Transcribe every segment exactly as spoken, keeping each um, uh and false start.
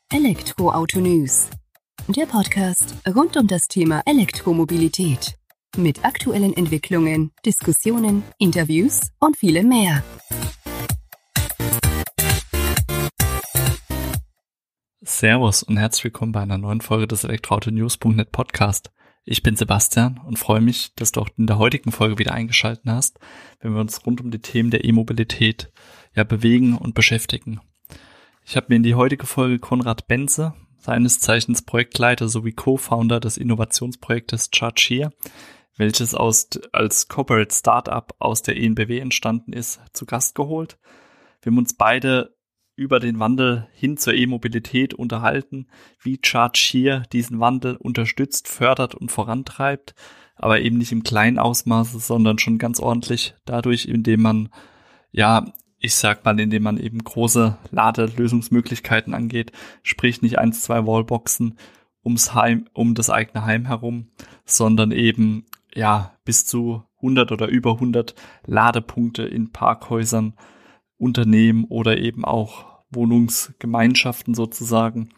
Elektroauto News, der Podcast rund um das Thema Elektromobilität. Mit aktuellen Entwicklungen, Diskussionen, Interviews und vielem mehr. Servus und herzlich willkommen bei einer neuen Folge des Elektroauto-News Punkt net Podcast. Ich bin Sebastian und freue mich, dass du auch in der heutigen Folge wieder eingeschaltet hast, wenn wir uns rund um die Themen der E-Mobilität ja bewegen und beschäftigen. Ich habe mir in die heutige Folge Konrad Benze, seines Zeichens Projektleiter sowie Co-Founder des Innovationsprojektes ChargeHere, welches aus, als Corporate Startup aus der E N B W entstanden ist, zu Gast geholt. Wir haben uns beide über den Wandel hin zur E-Mobilität unterhalten, wie ChargeHere diesen Wandel unterstützt, fördert und vorantreibt, aber eben nicht im kleinen Ausmaße, sondern schon ganz ordentlich dadurch, indem man, ja, ich sag mal, indem man eben große Ladelösungsmöglichkeiten angeht, sprich nicht eins, zwei Wallboxen ums Heim, um das eigene Heim herum, sondern eben, ja, bis zu hundert oder über hundert Ladepunkte in Parkhäusern, Unternehmen oder eben auch Wohnungsgemeinschaften sozusagen.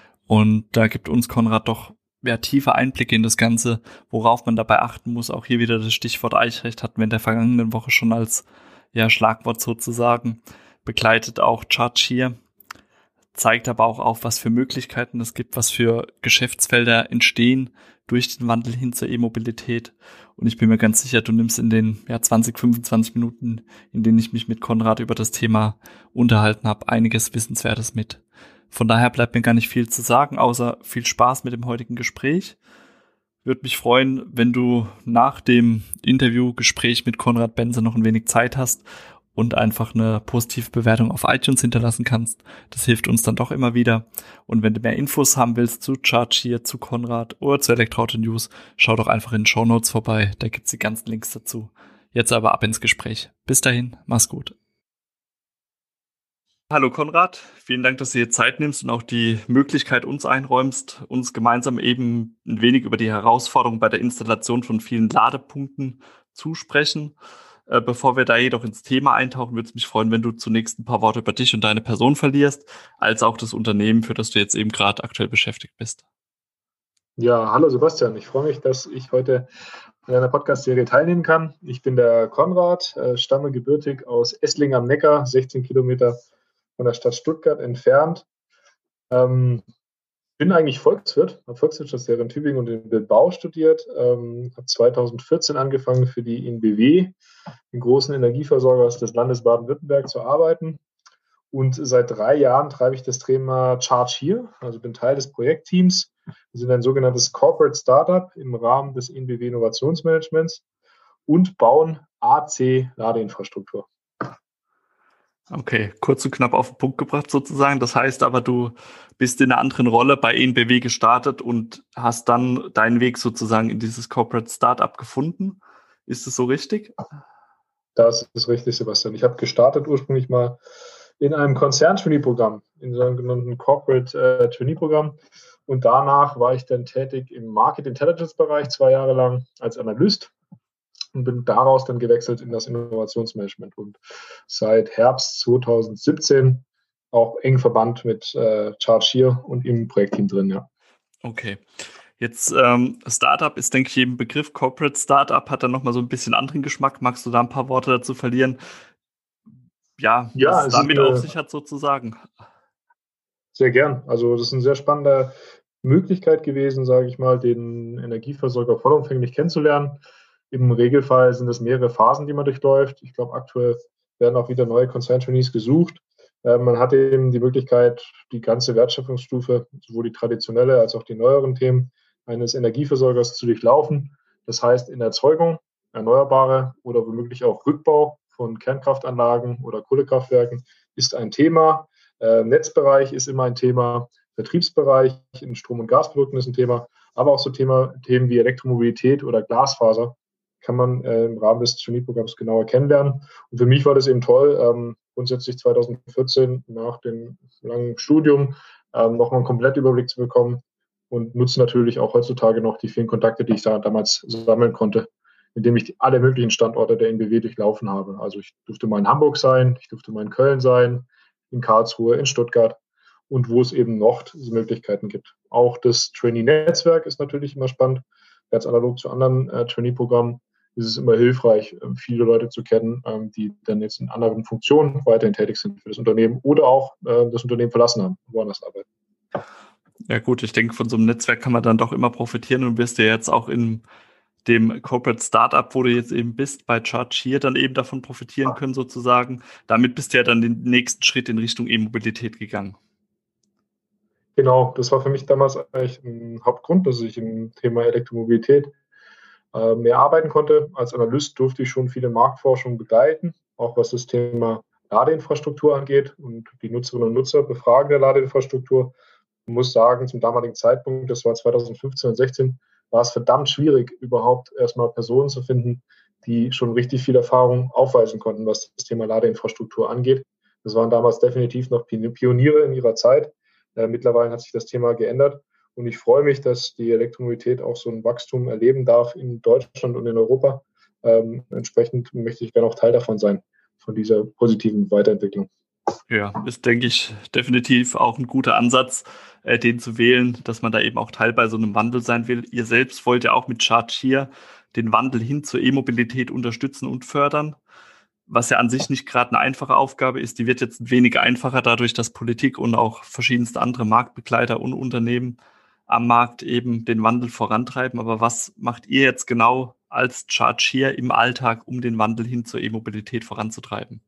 Und da gibt uns Konrad doch ja, tiefe Einblicke in das Ganze, worauf man dabei achten muss. Auch hier wieder das Stichwort Eichrecht hatten wir in der vergangenen Woche schon als ja, Schlagwort sozusagen begleitet. Auch ChargeHere zeigt aber auch auf, was für Möglichkeiten es gibt, was für Geschäftsfelder entstehen durch den Wandel hin zur E-Mobilität. Und ich bin mir ganz sicher, du nimmst in den ja, zwanzig, fünfundzwanzig Minuten, in denen ich mich mit Konrad über das Thema unterhalten habe, einiges Wissenswertes mit. Von daher bleibt mir gar nicht viel zu sagen, außer viel Spaß mit dem heutigen Gespräch. Würde mich freuen, wenn du nach dem Interviewgespräch mit Konrad Benze noch ein wenig Zeit hast und einfach eine positive Bewertung auf iTunes hinterlassen kannst. Das hilft uns dann doch immer wieder. Und wenn du mehr Infos haben willst zu ChargeHere, zu Konrad oder zu Elektroauto News, schau doch einfach in den Shownotes vorbei. Da gibt's die ganzen Links dazu. Jetzt aber ab ins Gespräch. Bis dahin, mach's gut. Hallo Konrad, vielen Dank, dass du dir Zeit nimmst und auch die Möglichkeit uns einräumst, uns gemeinsam eben ein wenig über die Herausforderung bei der Installation von vielen Ladepunkten zu sprechen. Äh, bevor wir da jedoch ins Thema eintauchen, würde es mich freuen, wenn du zunächst ein paar Worte über dich und deine Person verlierst, als auch das Unternehmen, für das du jetzt eben gerade aktuell beschäftigt bist. Ja, hallo Sebastian, ich freue mich, dass ich heute an einer Podcast-Serie teilnehmen kann. Ich bin der Konrad, äh, stamme gebürtig aus Esslingen am Neckar, sechzehn Kilometer von der Stadt Stuttgart entfernt. Ähm, bin eigentlich Volkswirt, habe Volkswirtschaftslehre in Tübingen und in Bilbao studiert. Ähm, habe zweitausendvierzehn angefangen für die E N B W, den großen Energieversorger des Landes Baden-Württemberg, zu arbeiten. Und seit drei Jahren treibe ich das Thema ChargeHere, also bin Teil des Projektteams. Wir sind ein sogenanntes Corporate Startup im Rahmen des E N B W Innovationsmanagements und bauen A C-Ladeinfrastruktur. Okay, kurz und knapp auf den Punkt gebracht sozusagen. Das heißt aber, du bist in einer anderen Rolle bei E N B W gestartet und hast dann deinen Weg sozusagen in dieses Corporate Startup gefunden. Ist das so richtig? Das ist richtig, Sebastian. Ich habe gestartet ursprünglich mal in einem Konzern-Trainee-Programm, in so einem sogenannten Corporate äh, Trainee-Programm. Und danach war ich dann tätig im Market Intelligence-Bereich zwei Jahre lang als Analyst und bin daraus dann gewechselt in das Innovationsmanagement und seit Herbst zweitausendsiebzehn auch eng verbannt mit äh, ChargeHere und im Projektteam drin, ja. Okay. Jetzt ähm, Startup ist, denke ich, eben Begriff. Corporate Startup hat dann nochmal so ein bisschen anderen Geschmack. Magst du da ein paar Worte dazu verlieren? Ja, ja was es damit eine, auf sich hat sozusagen. Sehr gern. Also das ist eine sehr spannende Möglichkeit gewesen, sage ich mal, den Energieversorger vollumfänglich kennenzulernen. Im Regelfall sind es mehrere Phasen, die man durchläuft. Ich glaube, aktuell werden auch wieder neue Konzern-Trainees gesucht. Äh, man hat eben die Möglichkeit, die ganze Wertschöpfungsstufe, sowohl die traditionelle als auch die neueren Themen eines Energieversorgers zu durchlaufen. Das heißt, in Erzeugung, Erneuerbare oder womöglich auch Rückbau von Kernkraftanlagen oder Kohlekraftwerken ist ein Thema. Äh, Netzbereich ist immer ein Thema. Vertriebsbereich in Strom- und Gasprodukten ist ein Thema. Aber auch so Thema, Themen wie Elektromobilität oder Glasfaser kann man äh, im Rahmen des Trainee-Programms genauer kennenlernen. Und für mich war das eben toll, ähm, grundsätzlich zweitausendvierzehn nach dem langen Studium ähm, nochmal einen Komplettüberblick zu bekommen und nutze natürlich auch heutzutage noch die vielen Kontakte, die ich da damals sammeln konnte, indem ich die, alle möglichen Standorte der N B W durchlaufen habe. Also ich durfte mal in Hamburg sein, ich durfte mal in Köln sein, in Karlsruhe, in Stuttgart und wo es eben noch diese Möglichkeiten gibt. Auch das Trainee-Netzwerk ist natürlich immer spannend. Ganz analog zu anderen äh, Trainee-Programmen ist es immer hilfreich, äh, viele Leute zu kennen, ähm, die dann jetzt in anderen Funktionen weiterhin tätig sind für das Unternehmen oder auch äh, das Unternehmen verlassen haben und woanders arbeiten. Ja gut, ich denke, von so einem Netzwerk kann man dann doch immer profitieren und wirst ja jetzt auch in dem Corporate Startup, wo du jetzt eben bist, bei ChargeHear dann eben davon profitieren können sozusagen. Damit bist du ja dann den nächsten Schritt in Richtung E-Mobilität gegangen. Genau, das war für mich damals eigentlich ein Hauptgrund, dass ich im Thema Elektromobilität äh, mehr arbeiten konnte. Als Analyst durfte ich schon viele Marktforschungen begleiten, auch was das Thema Ladeinfrastruktur angeht und die Nutzerinnen und Nutzer befragen der Ladeinfrastruktur. Ich muss sagen, zum damaligen Zeitpunkt, das war zweitausendfünfzehn und sechzehn, war es verdammt schwierig, überhaupt erstmal Personen zu finden, die schon richtig viel Erfahrung aufweisen konnten, was das Thema Ladeinfrastruktur angeht. Das waren damals definitiv noch Pioniere in ihrer Zeit. Äh, mittlerweile hat sich das Thema geändert und ich freue mich, dass die Elektromobilität auch so ein Wachstum erleben darf in Deutschland und in Europa. Ähm, entsprechend möchte ich gerne auch Teil davon sein, von dieser positiven Weiterentwicklung. Ja, ist, denke ich, definitiv auch ein guter Ansatz, äh, den zu wählen, dass man da eben auch Teil bei so einem Wandel sein will. Ihr selbst wollt ja auch mit ChargeHear den Wandel hin zur E-Mobilität unterstützen und fördern, was ja an sich nicht gerade eine einfache Aufgabe ist. Die wird jetzt wenig einfacher dadurch, dass Politik und auch verschiedenste andere Marktbegleiter und Unternehmen am Markt eben den Wandel vorantreiben. Aber was macht ihr jetzt genau als ChargeHear im Alltag, um den Wandel hin zur E-Mobilität voranzutreiben?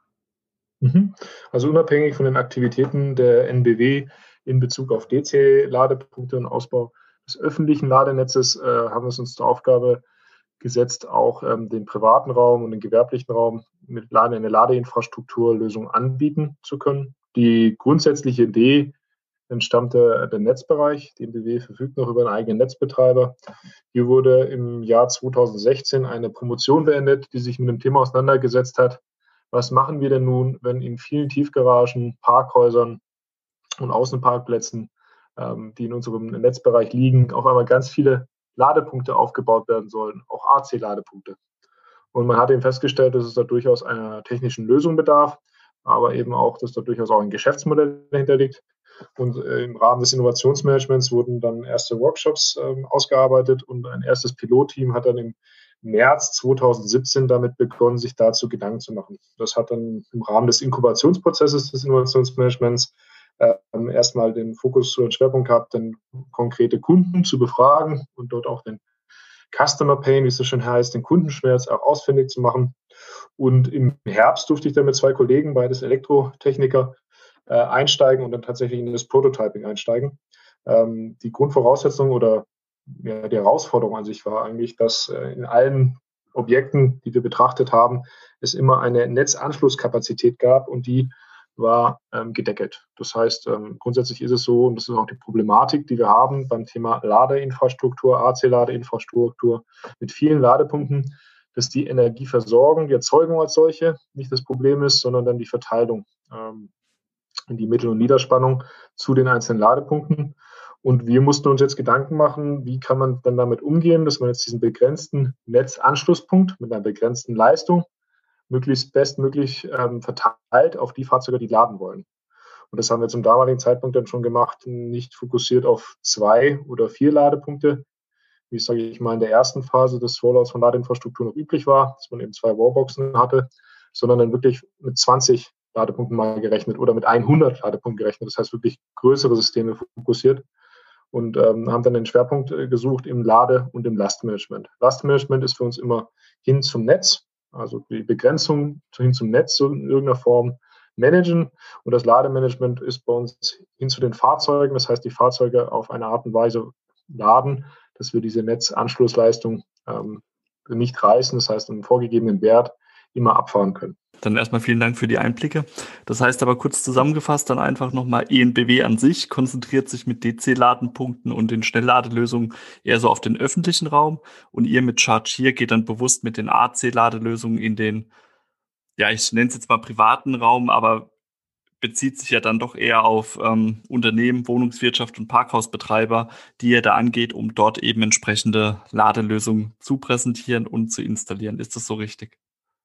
Also unabhängig von den Aktivitäten der N B W in Bezug auf D C-Ladepunkte und Ausbau des öffentlichen Ladenetzes äh, haben wir uns zur Aufgabe gesetzt, auch ähm, den privaten Raum und den gewerblichen Raum mit Lade, eine Ladeinfrastrukturlösung anbieten zu können. Die grundsätzliche Idee entstammte der Netzbereich. Die N B W verfügt noch über einen eigenen Netzbetreiber. Hier wurde im Jahr zweitausendsechzehn eine Promotion beendet, die sich mit dem Thema auseinandergesetzt hat. Was machen wir denn nun, wenn in vielen Tiefgaragen, Parkhäusern und Außenparkplätzen, ähm, die in unserem Netzbereich liegen, auf einmal ganz viele Ladepunkte aufgebaut werden sollen, auch A C-Ladepunkte. Und man hat eben festgestellt, dass es da durchaus einer technischen Lösung bedarf, aber eben auch, dass da durchaus auch ein Geschäftsmodell dahinter liegt. Und äh, im Rahmen des Innovationsmanagements wurden dann erste Workshops äh, ausgearbeitet und ein erstes Pilotteam hat dann im März zweitausendsiebzehn damit begonnen, sich dazu Gedanken zu machen. Das hat dann im Rahmen des Inkubationsprozesses des Innovationsmanagements äh, erstmal den Fokus und Schwerpunkt gehabt, dann konkrete Kunden zu befragen und dort auch den Customer Pain, wie es so schön heißt, den Kundenschmerz auch ausfindig zu machen. Und im Herbst durfte ich dann mit zwei Kollegen, beides Elektrotechniker, äh, einsteigen und dann tatsächlich in das Prototyping einsteigen. Ähm, die Grundvoraussetzung oder ja, die Herausforderung an sich war eigentlich, dass äh, in allen Objekten, die wir betrachtet haben, es immer eine Netzanschlusskapazität gab und die war ähm, gedeckelt. Das heißt, ähm, grundsätzlich ist es so, und das ist auch die Problematik, die wir haben beim Thema Ladeinfrastruktur, A C-Ladeinfrastruktur mit vielen Ladepunkten, dass die Energieversorgung, die Erzeugung als solche nicht das Problem ist, sondern dann die Verteilung ähm, in die Mittel- und Niederspannung zu den einzelnen Ladepunkten. Und wir mussten uns jetzt Gedanken machen, wie kann man dann damit umgehen, dass man jetzt diesen begrenzten Netzanschlusspunkt mit einer begrenzten Leistung möglichst bestmöglich ähm, verteilt auf die Fahrzeuge, die laden wollen. Und das haben wir zum damaligen Zeitpunkt dann schon gemacht, nicht fokussiert auf zwei oder vier Ladepunkte, wie es, sage ich mal, in der ersten Phase des Rollouts von Ladeinfrastruktur noch üblich war, dass man eben zwei Wallboxen hatte, sondern dann wirklich mit zwanzig Ladepunkten mal gerechnet oder mit hundert Ladepunkten gerechnet. Das heißt wirklich größere Systeme fokussiert und ähm, haben dann den Schwerpunkt äh, gesucht im Lade- und im Lastmanagement. Lastmanagement ist für uns immer hin zum Netz, also die Begrenzung hin zum Netz so in irgendeiner Form managen. Und das Lademanagement ist bei uns hin zu den Fahrzeugen, das heißt die Fahrzeuge auf eine Art und Weise laden, dass wir diese Netzanschlussleistung ähm, nicht reißen, das heißt einen vorgegebenen Wert immer abfahren können. Dann erstmal vielen Dank für die Einblicke. Das heißt aber kurz zusammengefasst dann einfach nochmal, E N B W an sich konzentriert sich mit D C-Ladenpunkten und den Schnellladelösungen eher so auf den öffentlichen Raum und ihr mit ChargeHear geht dann bewusst mit den A C-Ladelösungen in den, ja, ich nenne es jetzt mal privaten Raum, aber bezieht sich ja dann doch eher auf ähm, Unternehmen, Wohnungswirtschaft und Parkhausbetreiber, die ihr da angeht, um dort eben entsprechende Ladelösungen zu präsentieren und zu installieren. Ist das so richtig?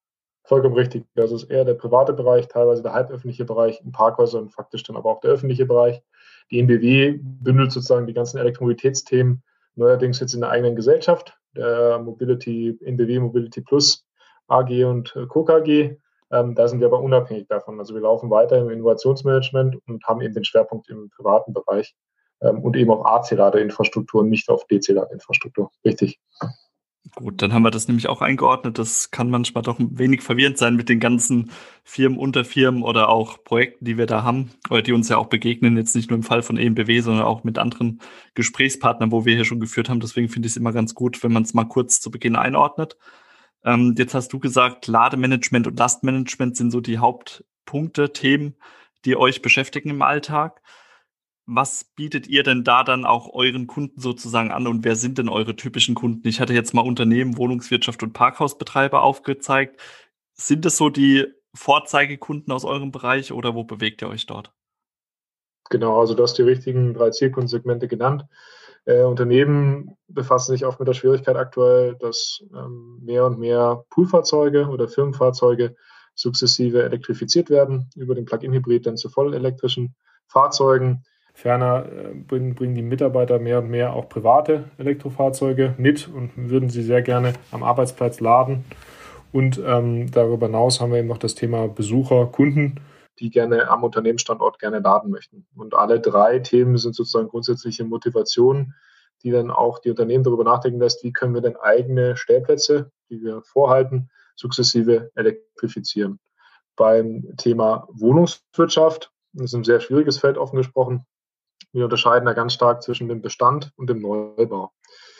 Vollkommen richtig. Das ist eher der private Bereich, teilweise der halböffentliche Bereich, in Parkhäusern faktisch dann aber auch der öffentliche Bereich. Die N B W bündelt sozusagen die ganzen Elektromobilitätsthemen neuerdings jetzt in der eigenen Gesellschaft, der Mobility, N B W Mobility Plus A G und Co. K G. Ähm, da sind wir aber unabhängig davon. Also wir laufen weiter im Innovationsmanagement und haben eben den Schwerpunkt im privaten Bereich ähm, und eben auf A C-Ladeinfrastruktur, nicht auf D C-Ladeinfrastruktur. Richtig. Gut, dann haben wir das nämlich auch eingeordnet. Das kann manchmal doch ein wenig verwirrend sein mit den ganzen Firmen, Unterfirmen oder auch Projekten, die wir da haben, oder die uns ja auch begegnen, jetzt nicht nur im Fall von E M B W, sondern auch mit anderen Gesprächspartnern, wo wir hier schon geführt haben. Deswegen finde ich es immer ganz gut, wenn man es mal kurz zu Beginn einordnet. Ähm, jetzt hast du gesagt, Lademanagement und Lastmanagement sind so die Hauptpunkte, Themen, die euch beschäftigen im Alltag. Was bietet ihr denn da dann auch euren Kunden sozusagen an und wer sind denn eure typischen Kunden? Ich hatte jetzt mal Unternehmen, Wohnungswirtschaft und Parkhausbetreiber aufgezeigt. Sind es so die Vorzeigekunden aus eurem Bereich oder wo bewegt ihr euch dort? Genau, also du hast die richtigen drei Zielkundensegmente genannt. Äh, Unternehmen befassen sich oft mit der Schwierigkeit aktuell, dass ähm, mehr und mehr Poolfahrzeuge oder Firmenfahrzeuge sukzessive elektrifiziert werden, über den Plug-in-Hybrid dann zu vollelektrischen Fahrzeugen. Ferner äh, bringen, bringen die Mitarbeiter mehr und mehr auch private Elektrofahrzeuge mit und würden sie sehr gerne am Arbeitsplatz laden. Und ähm, darüber hinaus haben wir eben noch das Thema Besucher, Kunden, die gerne am Unternehmensstandort gerne laden möchten. Und alle drei Themen sind sozusagen grundsätzliche Motivationen, die dann auch die Unternehmen darüber nachdenken lässt, wie können wir denn eigene Stellplätze, die wir vorhalten, sukzessive elektrifizieren. Beim Thema Wohnungswirtschaft, das ist ein sehr schwieriges Feld offen gesprochen, wir unterscheiden da ganz stark zwischen dem Bestand und dem Neubau.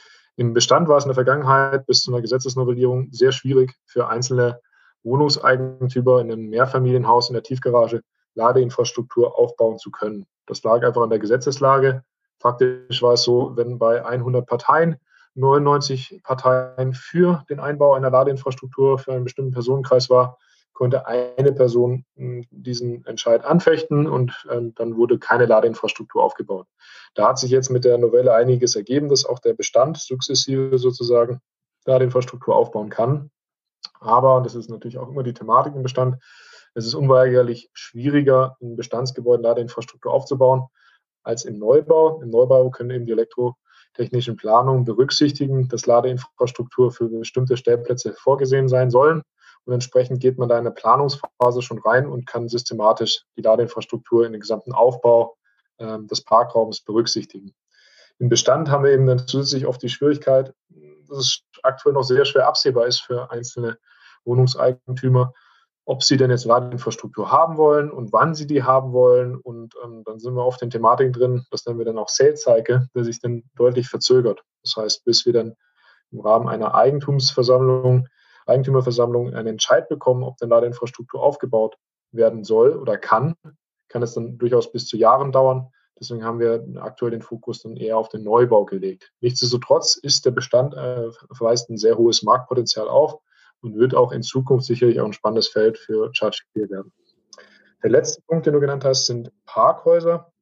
Im Bestand war es in der Vergangenheit bis zu einer Gesetzesnovellierung sehr schwierig für einzelne Wohnungseigentümer in einem Mehrfamilienhaus in der Tiefgarage Ladeinfrastruktur aufbauen zu können. Das lag einfach an der Gesetzeslage. Faktisch war es so, wenn bei hundert Parteien neunundneunzig Parteien für den Einbau einer Ladeinfrastruktur für einen bestimmten Personenkreis war, konnte eine Person diesen Entscheid anfechten und ähm, dann wurde keine Ladeinfrastruktur aufgebaut. Da hat sich jetzt mit der Novelle einiges ergeben, dass auch der Bestand sukzessive sozusagen Ladeinfrastruktur aufbauen kann. Aber, und das ist natürlich auch immer die Thematik im Bestand, es ist unweigerlich schwieriger, in Bestandsgebäuden Ladeinfrastruktur aufzubauen, als im Neubau. Im Neubau können eben die elektrotechnischen Planungen berücksichtigen, dass Ladeinfrastruktur für bestimmte Stellplätze vorgesehen sein sollen. Und entsprechend geht man da in eine Planungsphase schon rein und kann systematisch die Ladeinfrastruktur in den gesamten Aufbau äh, des Parkraums berücksichtigen. Im Bestand haben wir eben dann zusätzlich oft die Schwierigkeit, dass es aktuell noch sehr schwer absehbar ist für einzelne Wohnungseigentümer, ob sie denn jetzt Ladeinfrastruktur haben wollen und wann sie die haben wollen. Und ähm, dann sind wir oft in Thematiken drin, das nennen wir dann auch Sales Cycle, der sich dann deutlich verzögert. Das heißt, bis wir dann im Rahmen einer Eigentumsversammlung, Eigentümerversammlung einen Entscheid bekommen, ob denn Ladeinfrastruktur aufgebaut werden soll oder kann, kann es dann durchaus bis zu Jahren dauern. Deswegen haben wir aktuell den Fokus dann eher auf den Neubau gelegt. Nichtsdestotrotz ist der Bestand, äh, verweist ein sehr hohes Marktpotenzial auf und wird auch in Zukunft sicherlich auch ein spannendes Feld für ChargeClear werden. Der letzte Punkt, den du genannt hast, sind Parkhäuser.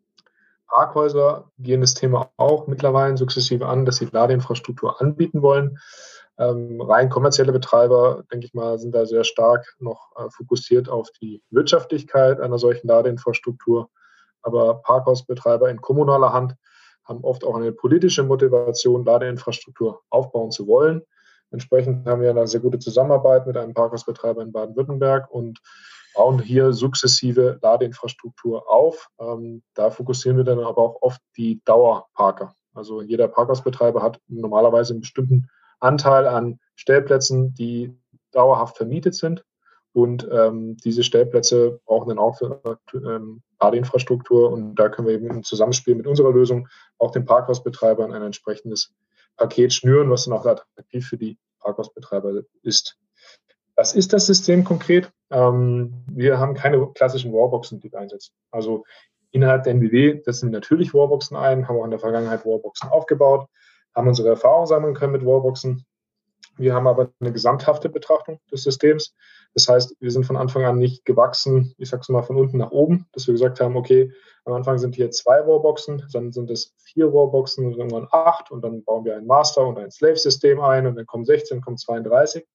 Parkhäuser gehen das Thema auch mittlerweile sukzessive an, dass sie Ladeinfrastruktur anbieten wollen. Ähm, rein kommerzielle Betreiber, denke ich mal, sind da sehr stark noch äh, fokussiert auf die Wirtschaftlichkeit einer solchen Ladeinfrastruktur. Aber Parkhausbetreiber in kommunaler Hand haben oft auch eine politische Motivation, Ladeinfrastruktur aufbauen zu wollen. Entsprechend haben wir eine sehr gute Zusammenarbeit mit einem Parkhausbetreiber in Baden-Württemberg und bauen hier sukzessive Ladeinfrastruktur auf. Ähm, da fokussieren wir dann aber auch oft die Dauerparker. Also jeder Parkhausbetreiber hat normalerweise einen bestimmten Anteil an Stellplätzen, die dauerhaft vermietet sind. Und ähm, diese Stellplätze brauchen dann auch für, ähm, Ladeinfrastruktur. Und da können wir eben im Zusammenspiel mit unserer Lösung auch den Parkhausbetreibern ein entsprechendes Paket schnüren, was dann auch attraktiv für die Parkhausbetreiber ist. Was ist das System konkret? Ähm, wir haben keine klassischen Wallboxen, die wir einsetzen. Also innerhalb der N B W setzen wir natürlich Wallboxen ein, haben auch in der Vergangenheit Wallboxen aufgebaut, haben unsere Erfahrungen sammeln können mit Wallboxen. Wir haben aber eine gesamthafte Betrachtung des Systems. Das heißt, wir sind von Anfang an nicht gewachsen, ich sage es mal von unten nach oben, dass wir gesagt haben, okay, am Anfang sind hier zwei Wallboxen, dann sind es vier Wallboxen und irgendwann acht und dann bauen wir ein Master- und ein Slave-System ein und dann kommen sechzehn, kommen zweiunddreißig,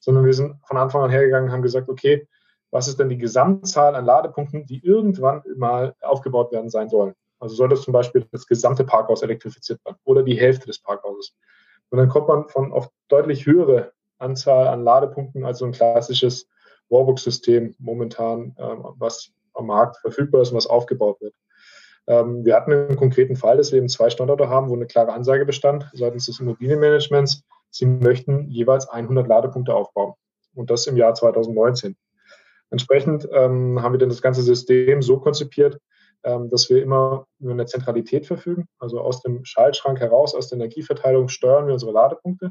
sondern wir sind von Anfang an hergegangen und haben gesagt, okay, was ist denn die Gesamtzahl an Ladepunkten, die irgendwann mal aufgebaut werden sein sollen? Also soll das zum Beispiel das gesamte Parkhaus elektrifiziert werden oder die Hälfte des Parkhauses? Und dann kommt man von auf deutlich höhere Anzahl an Ladepunkten als so ein klassisches Wallbox-System momentan, ähm, was am Markt verfügbar ist und was aufgebaut wird. Ähm, wir hatten einen konkreten Fall, dass wir eben zwei Standorte haben, wo eine klare Ansage bestand seitens des Immobilienmanagements, sie möchten jeweils hundert Ladepunkte aufbauen. Und das im Jahr zweitausendneunzehn. Entsprechend ähm, haben wir dann das ganze System so konzipiert, ähm, dass wir immer über eine Zentralität verfügen. Also aus dem Schaltschrank heraus, aus der Energieverteilung steuern wir unsere Ladepunkte.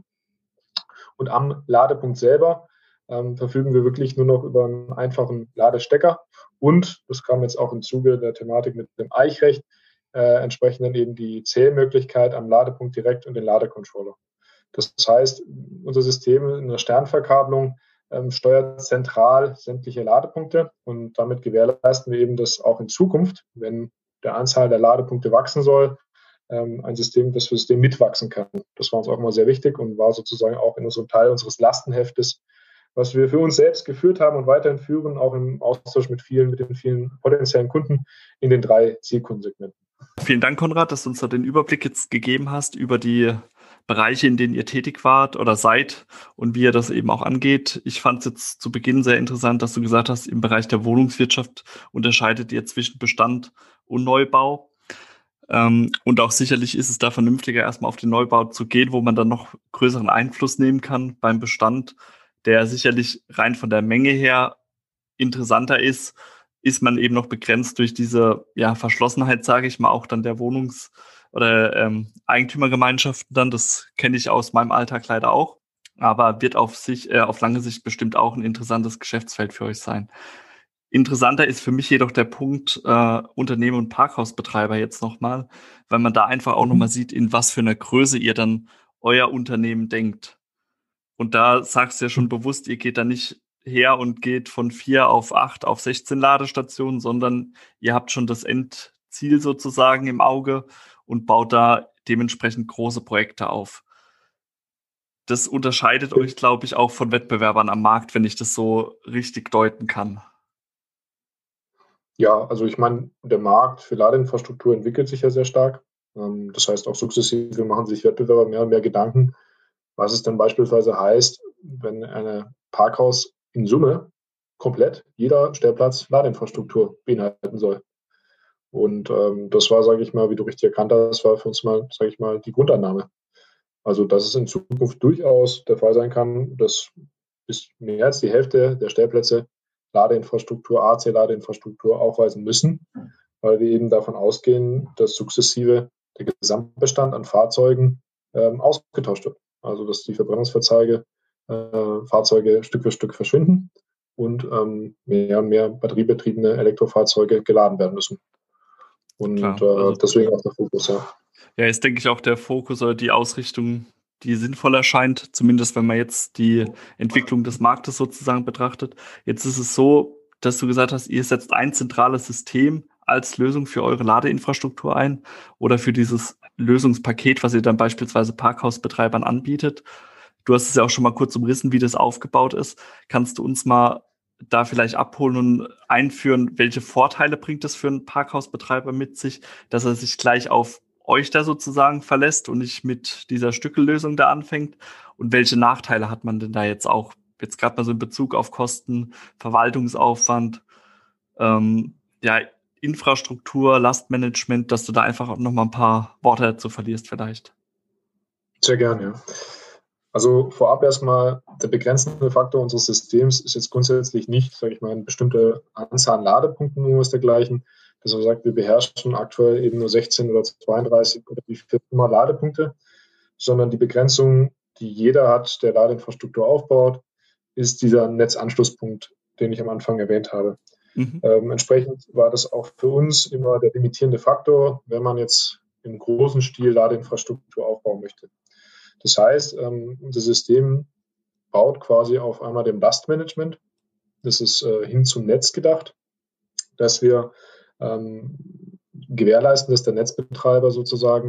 Und am Ladepunkt selber ähm, verfügen wir wirklich nur noch über einen einfachen Ladestecker. Und, das kam jetzt auch im Zuge der Thematik mit dem Eichrecht, äh, entsprechend dann eben die Zählmöglichkeit am Ladepunkt direkt und den Ladecontroller. Das heißt, unser System in der Sternverkabelung ähm, steuert zentral sämtliche Ladepunkte und damit gewährleisten wir eben, dass auch in Zukunft, wenn der Anzahl der Ladepunkte wachsen soll, ähm, ein System, das für das System mitwachsen kann. Das war uns auch mal sehr wichtig und war sozusagen auch in unserem Teil unseres Lastenheftes, was wir für uns selbst geführt haben und weiterhin führen, auch im Austausch mit vielen, mit den vielen potenziellen Kunden in den drei Zielkundensegmenten. Vielen Dank, Konrad, dass du uns da den Überblick jetzt gegeben hast über die Bereiche, in denen ihr tätig wart oder seid und wie ihr das eben auch angeht. Ich fand es jetzt zu Beginn sehr interessant, dass du gesagt hast, im Bereich der Wohnungswirtschaft unterscheidet ihr zwischen Bestand und Neubau. Ähm, und auch sicherlich ist es da vernünftiger, erstmal auf den Neubau zu gehen, wo man dann noch größeren Einfluss nehmen kann beim Bestand, der sicherlich rein von der Menge her interessanter ist, ist man eben noch begrenzt durch diese ja, Verschlossenheit, sage ich mal, auch dann der Wohnungs- oder ähm, Eigentümergemeinschaften dann. Das kenne ich aus meinem Alltag leider auch, aber wird auf sich, äh, auf lange Sicht bestimmt auch ein interessantes Geschäftsfeld für euch sein. Interessanter ist für mich jedoch der Punkt äh, Unternehmen und Parkhausbetreiber jetzt nochmal, weil man da einfach auch nochmal sieht, in was für einer Größe ihr dann euer Unternehmen denkt. Und da sagst du ja schon bewusst, ihr geht da nicht her und geht von vier auf acht auf sechzehn Ladestationen, sondern ihr habt schon das Endziel sozusagen im Auge und baut da dementsprechend große Projekte auf. Das unterscheidet euch, glaube ich, auch von Wettbewerbern am Markt, wenn ich das so richtig deuten kann. Ja, also ich meine, der Markt für Ladeinfrastruktur entwickelt sich ja sehr stark. Das heißt, auch sukzessive machen sich Wettbewerber mehr und mehr Gedanken, was es dann beispielsweise heißt, wenn ein Parkhaus in Summe komplett jeder Stellplatz Ladeinfrastruktur beinhalten soll. Und ähm, das war, sage ich mal, wie du richtig erkannt hast, war für uns mal, sage ich mal, die Grundannahme. Also, dass es in Zukunft durchaus der Fall sein kann, dass bis mehr als die Hälfte der Stellplätze Ladeinfrastruktur, A C-Ladeinfrastruktur aufweisen müssen, weil wir eben davon ausgehen, dass sukzessive der Gesamtbestand an Fahrzeugen ähm, ausgetauscht wird. Also, dass die Verbrennungsfahrzeuge äh, Fahrzeuge Stück für Stück verschwinden und ähm, mehr und mehr batteriebetriebene Elektrofahrzeuge geladen werden müssen. Und Klar, äh, also, deswegen auch der Fokus, ja. Ja, ist, denke ich, auch der Fokus oder die Ausrichtung, die sinnvoll erscheint, zumindest wenn man jetzt die Entwicklung des Marktes sozusagen betrachtet. Jetzt ist es so, dass du gesagt hast, ihr setzt ein zentrales System als Lösung für eure Ladeinfrastruktur ein oder für dieses Lösungspaket, was ihr dann beispielsweise Parkhausbetreibern anbietet. Du hast es ja auch schon mal kurz umrissen, wie das aufgebaut ist. Kannst du uns mal da vielleicht abholen und einführen, welche Vorteile bringt es für einen Parkhausbetreiber mit sich, dass er sich gleich auf euch da sozusagen verlässt und nicht mit dieser Stückellösung da anfängt? Und welche Nachteile hat man denn da jetzt auch, jetzt gerade mal so in Bezug auf Kosten, Verwaltungsaufwand, ähm, ja, Infrastruktur, Lastmanagement, dass du da einfach auch noch mal ein paar Worte dazu verlierst vielleicht? Sehr gerne, ja. Also vorab erstmal, der begrenzende Faktor unseres Systems ist jetzt grundsätzlich nicht, sage ich mal, eine bestimmte Anzahl an Ladepunkten oder was dergleichen, dass man sagt, wir beherrschen aktuell eben nur sechzehn oder zweiunddreißig oder wie viel immer Ladepunkte, sondern die Begrenzung, die jeder hat, der Ladeinfrastruktur aufbaut, ist dieser Netzanschlusspunkt, den ich am Anfang erwähnt habe. Mhm. Ähm, entsprechend war das auch für uns immer der limitierende Faktor, wenn man jetzt im großen Stil Ladeinfrastruktur aufbauen möchte. Das heißt, ähm, unser System baut quasi auf einmal dem Lastmanagement. Das ist äh, hin zum Netz gedacht, dass wir ähm, gewährleisten, dass der Netzbetreiber sozusagen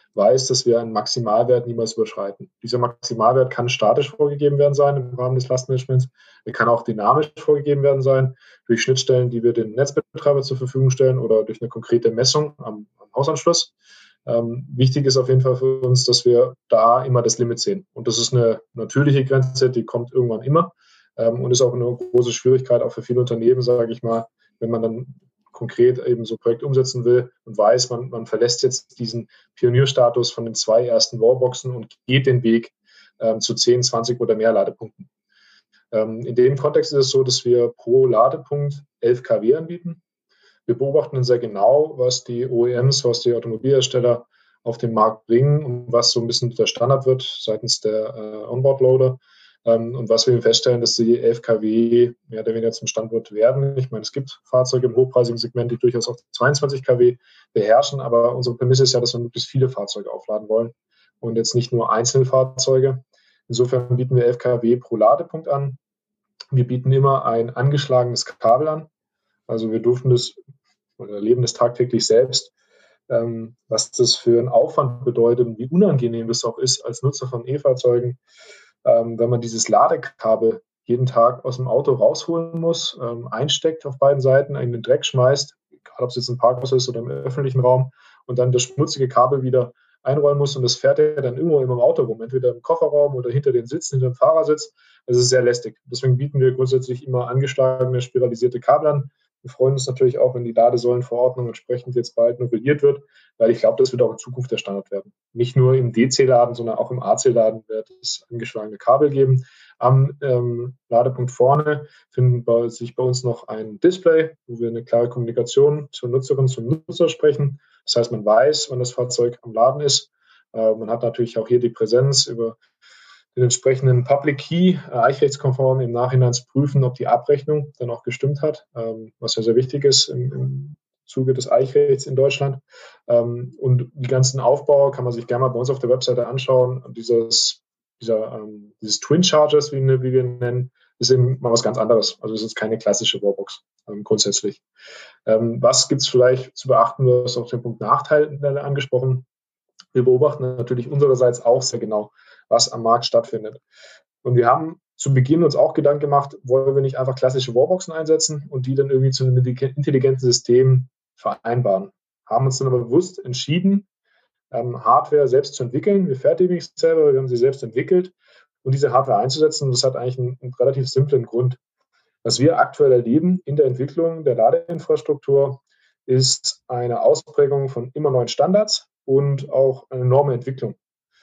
weiß, dass wir einen Maximalwert niemals überschreiten. Dieser Maximalwert kann statisch vorgegeben werden sein im Rahmen des Lastmanagements. Er kann auch dynamisch vorgegeben werden sein durch Schnittstellen, die wir dem Netzbetreiber zur Verfügung stellen oder durch eine konkrete Messung am, am Hausanschluss. Ähm, wichtig ist auf jeden Fall für uns, dass wir da immer das Limit sehen. Und das ist eine natürliche Grenze, die kommt irgendwann immer ähm, und ist auch eine große Schwierigkeit auch für viele Unternehmen, sage ich mal, wenn man dann konkret eben so ein Projekt umsetzen will und weiß, man, man verlässt jetzt diesen Pionierstatus von den zwei ersten Wallboxen und geht den Weg ähm, zu zehn, zwanzig oder mehr Ladepunkten. Ähm, in dem Kontext ist es so, dass wir pro Ladepunkt elf Kilowatt anbieten. Wir beobachten sehr genau, was die O E Ms, was die Automobilhersteller auf den Markt bringen und was so ein bisschen der Standard wird seitens der äh, Onboard-Loader. Ähm, und was wir feststellen, dass die elf Kilowatt mehr oder weniger zum Standard werden. Ich meine, es gibt Fahrzeuge im hochpreisigen Segment, die durchaus auch zweiundzwanzig Kilowatt beherrschen, aber unsere Prämisse ist ja, dass wir möglichst viele Fahrzeuge aufladen wollen und jetzt nicht nur einzelne Fahrzeuge. Insofern bieten wir elf Kilowatt pro Ladepunkt an. Wir bieten immer ein angeschlagenes Kabel an. Also wir durften das oder erleben das tagtäglich selbst, ähm, was das für einen Aufwand bedeutet und wie unangenehm das auch ist als Nutzer von E-Fahrzeugen, ähm, wenn man dieses Ladekabel jeden Tag aus dem Auto rausholen muss, ähm, einsteckt auf beiden Seiten, in den Dreck schmeißt, egal ob es jetzt im Parkhaus ist oder im öffentlichen Raum, und dann das schmutzige Kabel wieder einrollen muss und das fährt ja dann irgendwo immer im Auto rum, entweder im Kofferraum oder hinter den Sitzen, hinter dem Fahrersitz. Das ist sehr lästig. Deswegen bieten wir grundsätzlich immer angeschlagene, spiralisierte Kabel an. Wir freuen uns natürlich auch, wenn die Ladesäulenverordnung entsprechend jetzt bald novelliert wird, weil ich glaube, das wird auch in Zukunft der Standard werden. Nicht nur im D C-Laden, sondern auch im A C-Laden wird es angeschlagene Kabel geben. Am ähm, Ladepunkt vorne findet bei, sich bei uns noch ein Display, wo wir eine klare Kommunikation zur Nutzerin, zum Nutzer sprechen. Das heißt, man weiß, wann das Fahrzeug am Laden ist. Äh, man hat natürlich auch hier die Präsenz über den entsprechenden Public Key, äh, eichrechtskonform im Nachhinein zu prüfen, ob die Abrechnung dann auch gestimmt hat, ähm, was ja sehr wichtig ist im, im Zuge des Eichrechts in Deutschland. Ähm, und die ganzen Aufbau kann man sich gerne mal bei uns auf der Webseite anschauen. Dieses, dieser, ähm, dieses Twin Chargers, wie, wie wir nennen, ist eben mal was ganz anderes. Also es ist keine klassische Wallbox ähm, grundsätzlich. Ähm, was gibt es vielleicht zu beachten? Du hast auch den Punkt Nachteile angesprochen. Wir beobachten natürlich unsererseits auch sehr genau, was am Markt stattfindet. Und wir haben zu Beginn uns auch Gedanken gemacht, wollen wir nicht einfach klassische Wallboxen einsetzen und die dann irgendwie zu einem intelligenten System vereinbaren. Haben uns dann aber bewusst entschieden, ähm, Hardware selbst zu entwickeln. Wir fertigen es selber, wir haben sie selbst entwickelt und diese Hardware einzusetzen. Und das hat eigentlich einen, einen relativ simplen Grund. Was wir aktuell erleben in der Entwicklung der Ladeinfrastruktur ist eine Ausprägung von immer neuen Standards und auch eine enorme Entwicklung.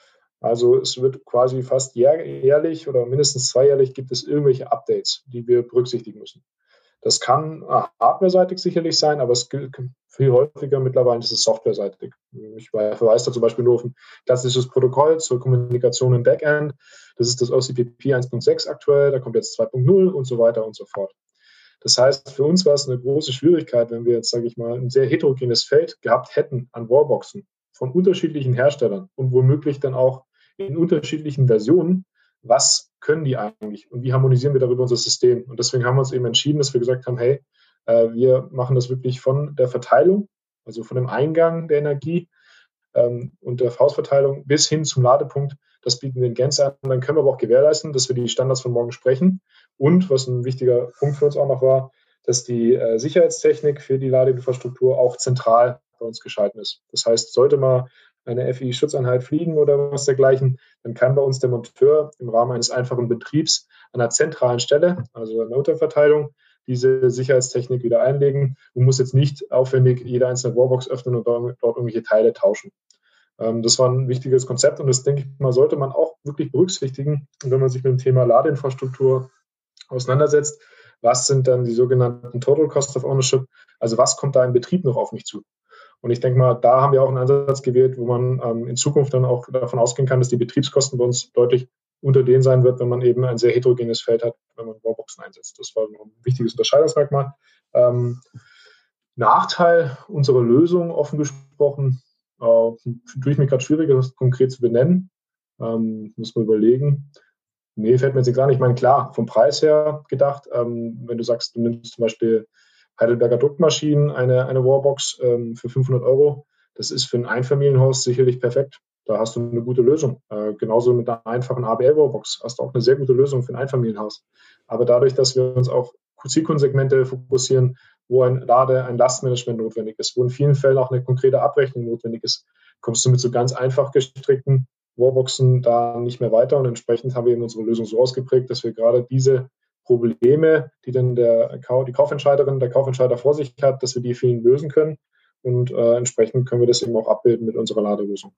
Also es wird quasi fast jährlich oder mindestens zweijährlich gibt es irgendwelche Updates, die wir berücksichtigen müssen. Das kann hardware-seitig sicherlich sein, aber es gilt viel häufiger mittlerweile ist es software-seitig. Ich verweise da zum Beispiel nur auf ein klassisches Protokoll zur Kommunikation im Backend. Das ist das O C P P eins Punkt sechs aktuell, da kommt jetzt zwei Punkt null und so weiter und so fort. Das heißt, für uns war es eine große Schwierigkeit, wenn wir jetzt, sage ich mal, ein sehr heterogenes Feld gehabt hätten an Wallboxen von unterschiedlichen Herstellern und womöglich dann auch in unterschiedlichen Versionen. Was können die eigentlich und wie harmonisieren wir darüber unser System? Und deswegen haben wir uns eben entschieden, dass wir gesagt haben, hey, äh, wir machen das wirklich von der Verteilung, also von dem Eingang der Energie ähm, und der Hausverteilung bis hin zum Ladepunkt. Das bieten wir in Gänze an. Und dann können wir aber auch gewährleisten, dass wir die Standards von morgen sprechen. Und was ein wichtiger Punkt für uns auch noch war, dass die äh, Sicherheitstechnik für die Ladeinfrastruktur auch zentral bei uns geschalten ist. Das heißt, sollte mal eine F I-Schutzeinheit fliegen oder was dergleichen, dann kann bei uns der Monteur im Rahmen eines einfachen Betriebs an einer zentralen Stelle, also an der Unterverteilung, diese Sicherheitstechnik wieder einlegen und muss jetzt nicht aufwendig jede einzelne Wallbox öffnen und dort, dort irgendwelche Teile tauschen. Ähm, das war ein wichtiges Konzept und das, denke ich mal, sollte man auch wirklich berücksichtigen, wenn man sich mit dem Thema Ladeinfrastruktur auseinandersetzt. Was sind dann die sogenannten Total Cost of Ownership? Also was kommt da im Betrieb noch auf mich zu? Und ich denke mal, da haben wir auch einen Ansatz gewählt, wo man ähm, in Zukunft dann auch davon ausgehen kann, dass die Betriebskosten bei uns deutlich unter denen sein wird, wenn man eben ein sehr heterogenes Feld hat, wenn man Wallboxen einsetzt. Das war ein wichtiges Unterscheidungsmerkmal. Ähm, Nachteil unserer Lösung, offen gesprochen, äh, tue ich mir gerade schwierig, das konkret zu benennen. Ähm, muss man überlegen. Nee, fällt mir jetzt gar nicht. Ich meine, klar, vom Preis her gedacht, ähm, wenn du sagst, du nimmst zum Beispiel Heidelberger Druckmaschinen, eine, eine Wallbox ähm, für fünfhundert Euro, Das ist für ein Einfamilienhaus sicherlich perfekt. Da hast du eine gute Lösung. Äh, genauso mit einer einfachen A B L-Wallbox hast du auch eine sehr gute Lösung für ein Einfamilienhaus. Aber dadurch, dass wir uns auf Zielkundensegmente fokussieren, wo ein Lade-, ein Lastmanagement notwendig ist, wo in vielen Fällen auch eine konkrete Abrechnung notwendig ist, kommst du mit so ganz einfach gestrickten Wallboxen da nicht mehr weiter. Und entsprechend haben wir eben unsere Lösung so ausgeprägt, dass wir gerade diese Probleme, die dann der, die Kaufentscheiderin, der Kaufentscheider vor sich hat, dass wir die für ihn lösen können. Und äh, entsprechend können wir das eben auch abbilden mit unserer Ladelösung.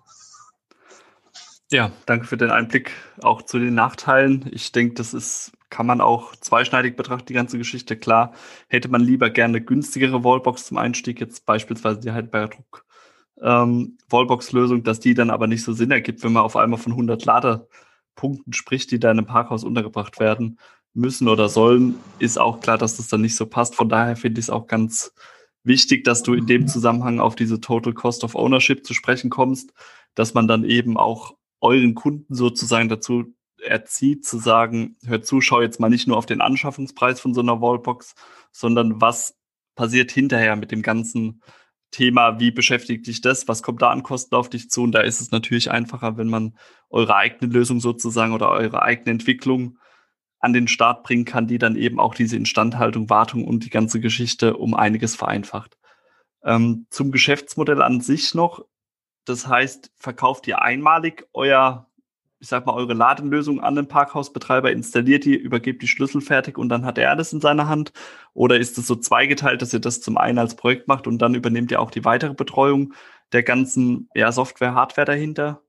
Ja, danke für den Einblick auch zu den Nachteilen. Ich denke, das ist, kann man auch zweischneidig betrachten, die ganze Geschichte. Klar, hätte man lieber gerne eine günstigere Wallbox zum Einstieg, jetzt beispielsweise die Heidelberger Druck ähm, Wallbox-Lösung, dass die dann aber nicht so Sinn ergibt, wenn man auf einmal von hundert Ladepunkten spricht, die da in einem Parkhaus untergebracht werden müssen oder sollen, ist auch klar, dass das dann nicht so passt. Von daher finde ich es auch ganz wichtig, dass du in dem Zusammenhang auf diese Total Cost of Ownership zu sprechen kommst, dass man dann eben auch euren Kunden sozusagen dazu erzieht, zu sagen, hör zu, schau jetzt mal nicht nur auf den Anschaffungspreis von so einer Wallbox, sondern was passiert hinterher mit dem ganzen Thema, wie beschäftigt dich das, was kommt da an Kosten auf dich zu? Und da ist es natürlich einfacher, wenn man eure eigene Lösung sozusagen oder eure eigene Entwicklung an den Start bringen kann, die dann eben auch diese Instandhaltung, Wartung und die ganze Geschichte um einiges vereinfacht. Ähm, zum Geschäftsmodell an sich noch, das heißt, verkauft ihr einmalig euer, ich sag mal, eure Ladenlösung an den Parkhausbetreiber, installiert die, übergebt die Schlüssel fertig und dann hat er alles in seiner Hand? Oder ist es so zweigeteilt, dass ihr das zum einen als Projekt macht und dann übernehmt ihr auch die weitere Betreuung der ganzen ja, Software, Hardware dahinter?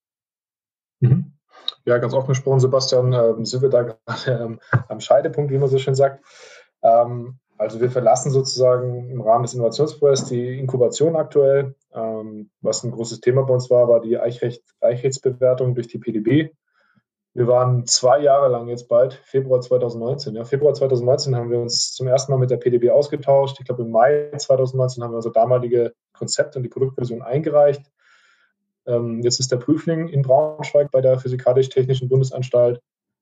Mhm. Ja, ganz offen gesprochen, Sebastian, äh, sind wir da gerade ähm, am Scheidepunkt, wie man so schön sagt. Ähm, also wir verlassen sozusagen im Rahmen des Innovationsprojekts die Inkubation aktuell. Ähm, was ein großes Thema bei uns war, war die Eichrecht, Eichrechtsbewertung durch die P D B. Wir waren zwei Jahre lang jetzt bald, Februar zwanzig neunzehn. Ja, Februar zwanzig neunzehn haben wir uns zum ersten Mal mit der P D B ausgetauscht. Ich glaube, im Mai zwanzig neunzehn haben wir unser damalige Konzept und die Produktversion eingereicht. Ähm, jetzt ist der Prüfling in Braunschweig bei der Physikalisch-Technischen Bundesanstalt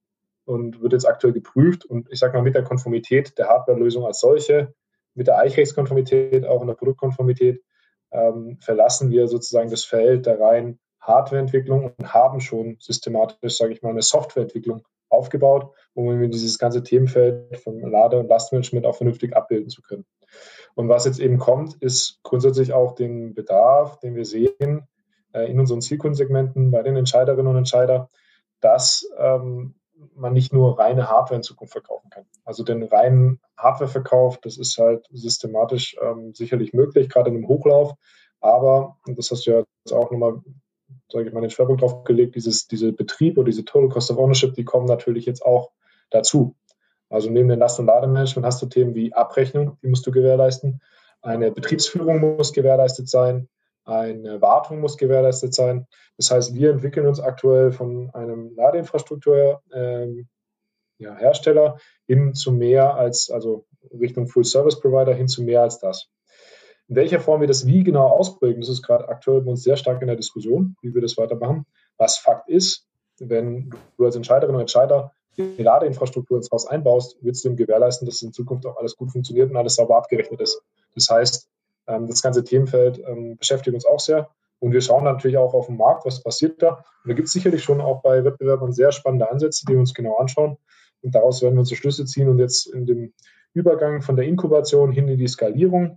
und wird jetzt aktuell geprüft. Und ich sage mal, mit der Konformität der Hardwarelösung als solche, mit der Eichrechtskonformität, auch in der Produktkonformität, ähm, verlassen wir sozusagen das Feld der reinen Hardwareentwicklung und haben schon systematisch, sage ich mal, eine Softwareentwicklung aufgebaut, um dieses ganze Themenfeld von Lade- und Lastmanagement auch vernünftig abbilden zu können. Und was jetzt eben kommt, ist grundsätzlich auch den Bedarf, den wir sehen äh, in unseren Zielkundensegmenten bei den Entscheiderinnen und Entscheidern, dass ähm, man nicht nur reine Hardware in Zukunft verkaufen kann. Also den reinen Hardwareverkauf, das ist halt systematisch ähm, sicherlich möglich, gerade in einem Hochlauf. Aber, und das hast du ja jetzt auch nochmal, sage ich mal, den Schwerpunkt drauf gelegt, dieses, diese Betrieb oder diese Total Cost of Ownership, die kommen natürlich jetzt auch dazu. Also neben dem Last- und Lademanagement hast du Themen wie Abrechnung, die musst du gewährleisten. Eine Betriebsführung muss gewährleistet sein. Eine Wartung muss gewährleistet sein. Das heißt, wir entwickeln uns aktuell von einem Ladeinfrastruktur ähm, ja, Hersteller hin zu mehr als, also Richtung Full-Service-Provider hin zu mehr als das. In welcher Form wir das wie genau ausprägen, das ist gerade aktuell bei uns sehr stark in der Diskussion, wie wir das weitermachen. Was Fakt ist, wenn du als Entscheiderin oder Entscheider die Ladeinfrastruktur ins Haus einbaust, willst du ihm gewährleisten, dass in Zukunft auch alles gut funktioniert und alles sauber abgerechnet ist. Das heißt, das ganze Themenfeld beschäftigt uns auch sehr. Und wir schauen natürlich auch auf den Markt, was passiert da. Und da gibt es sicherlich schon auch bei Wettbewerbern sehr spannende Ansätze, die wir uns genau anschauen. Und daraus werden wir unsere Schlüsse ziehen. Und jetzt in dem Übergang von der Inkubation hin in die Skalierung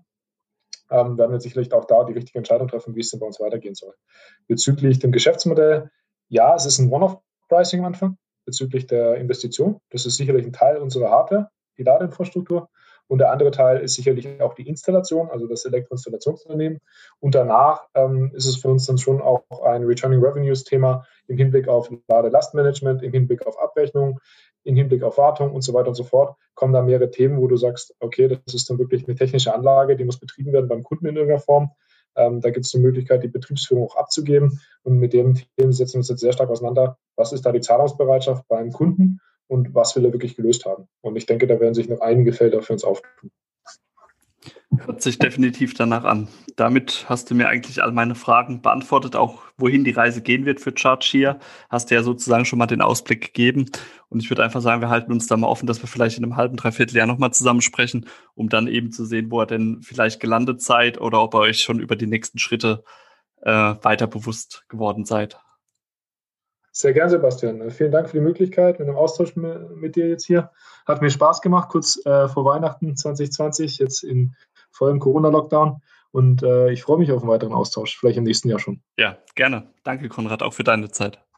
ähm, werden wir sicherlich auch da die richtige Entscheidung treffen, wie es denn bei uns weitergehen soll. Bezüglich dem Geschäftsmodell, ja, es ist ein One-Off-Pricing am Anfang. Bezüglich der Investition, das ist sicherlich ein Teil unserer Hardware, die Ladeinfrastruktur. Und der andere Teil ist sicherlich auch die Installation, also das Elektroinstallationsunternehmen. Und danach ähm, ist es für uns dann schon auch ein Returning Revenues-Thema im Hinblick auf Ladelastmanagement, im Hinblick auf Abrechnung, im Hinblick auf Wartung und so weiter und so fort. Kommen da mehrere Themen, wo du sagst, okay, das ist dann wirklich eine technische Anlage, die muss betrieben werden beim Kunden in irgendeiner Form. Ähm, da gibt es die Möglichkeit, die Betriebsführung auch abzugeben. Und mit dem Themen setzen wir uns jetzt sehr stark auseinander. Was ist da die Zahlungsbereitschaft beim Kunden und was will er wirklich gelöst haben? Und ich denke, da werden sich noch einige Felder für uns auftun. Hört sich definitiv danach an. Damit hast du mir eigentlich all meine Fragen beantwortet, auch wohin die Reise gehen wird für Charge hast du ja sozusagen schon mal den Ausblick gegeben. Und ich würde einfach sagen, wir halten uns da mal offen, dass wir vielleicht in einem halben, dreiviertel Jahr nochmal zusammensprechen, um dann eben zu sehen, wo ihr denn vielleicht gelandet seid oder ob ihr euch schon über die nächsten Schritte äh, weiter bewusst geworden seid. Sehr gern, Sebastian. Vielen Dank für die Möglichkeit mit dem Austausch mit dir jetzt hier. Hat mir Spaß gemacht, kurz äh, vor Weihnachten zwanzig zwanzig, jetzt in vollem Corona-Lockdown. Und äh, ich freue mich auf einen weiteren Austausch, vielleicht im nächsten Jahr schon. Ja, gerne. Danke, Konrad, auch für deine Zeit.